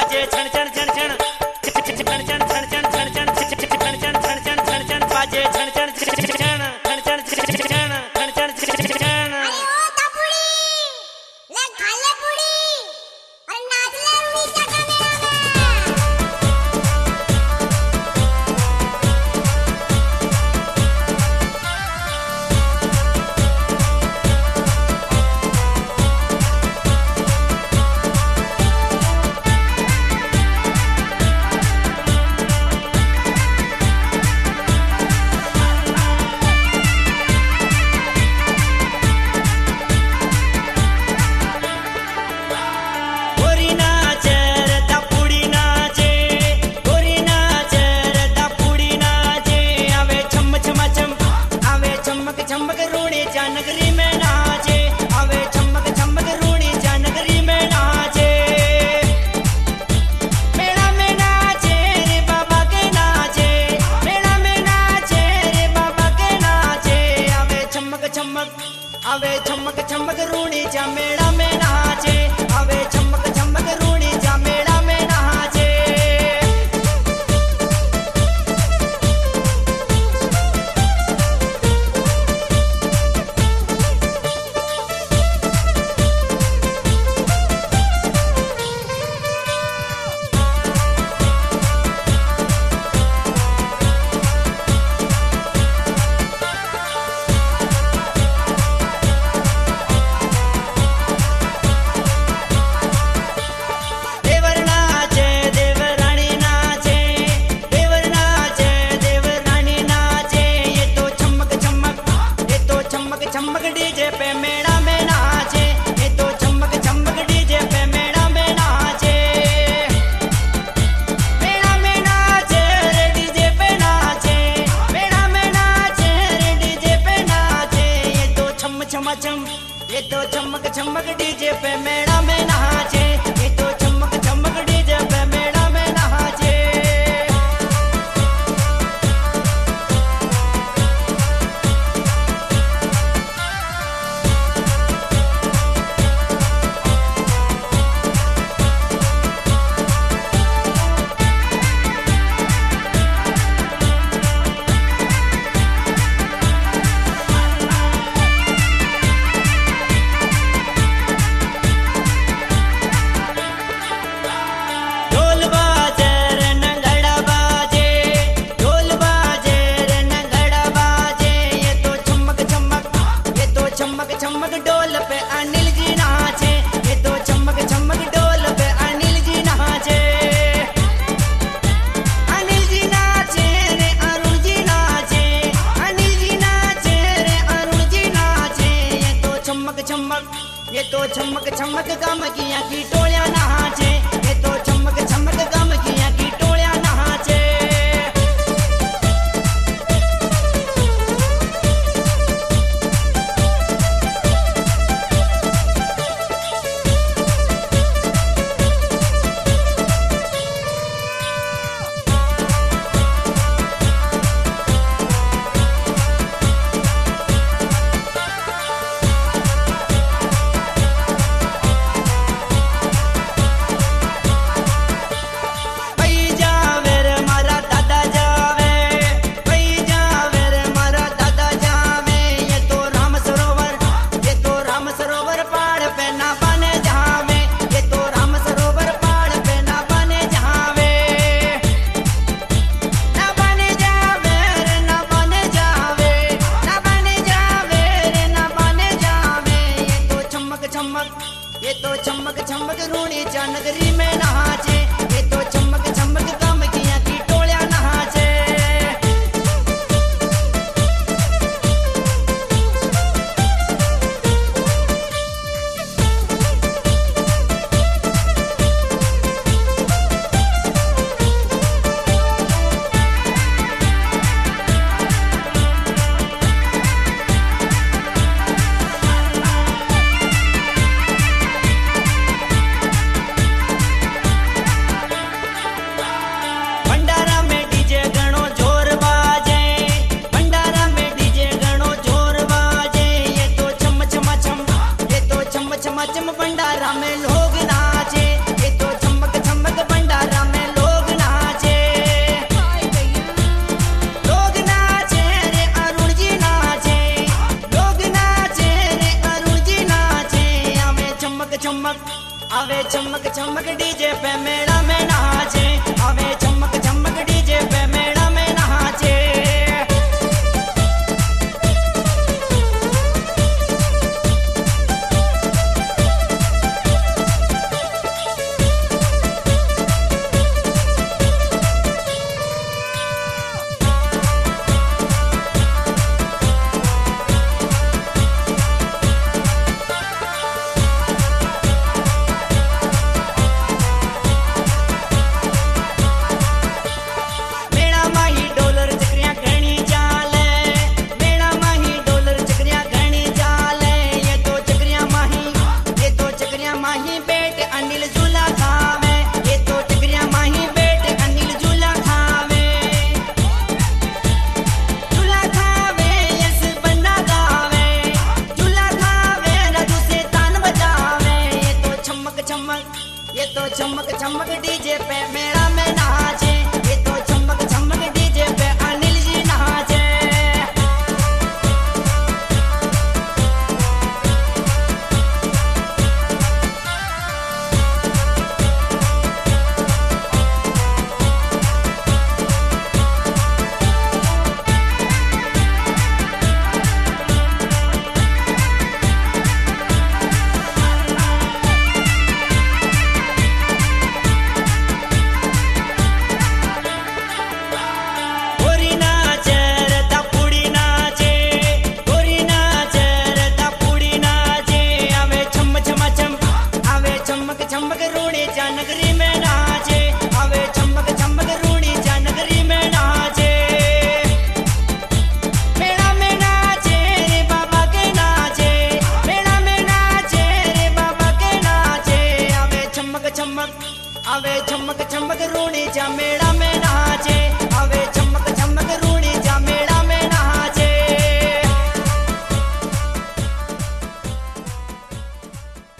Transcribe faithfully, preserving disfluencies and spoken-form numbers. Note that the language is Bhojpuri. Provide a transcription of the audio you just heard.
बाजे छण छण छण छण छण छण छण छण छण छण छण छण छण छण छण छण छण बाजे छण छण छण छण छण छण छण छण छण छण। अरे ओ तपुड़ी ले खा ले पुड़ी और नाच ले रुई चका आवे छमक छमक रूणी जा मेला में नाचे आवे छमक छमक रूणी जा मेला में नाचे। ये तो चमक चमक डीजे पे मेला में नाचे ये तो चमक चमक डीजे पे मेला में नाचे। चमक डोल पे अनिल जी नाचे ये तो चमक चमक डोल पे अनिल जी नाचे अनिल जी नाचे रे अरुण जी नाचे अनिल जी नाचे रे अरुण जी नाचे ये तो चमक चमक ये तो चमक चमक गमकिया की टोलियां नाचे ये तो चमक चमक गमकिया की टोलियां नाचे। ये तो चमक चमक रूणी जा नगरी में नाचे ये तो चमक चमक गमकिया की टोलियां नाचे। आवे चमक चमक डीजे पे मेला में नाचे, आवे चमक चमक डीजे पे मेला में नाचे। ये तो चमक चमक डीजे पे मेला में नाचे, ये तो चमक चमक डीजे पे अनिल जी नाचे। चमक रूड़ी जा नगरी में नाचे, आवे चमक चमक रूड़ी जा नगरी में नाचे। मेला में नाचे रे बाबा के नाचे, मेला में नाचे रे बाबा के नाचे। आवे चमक चमक, आवे चमक चमक रूड़ी जा मेला में नाचे, आवे चमक